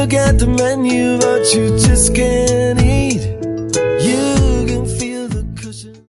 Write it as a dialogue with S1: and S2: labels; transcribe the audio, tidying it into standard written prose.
S1: look at the menu, but you just can't eat.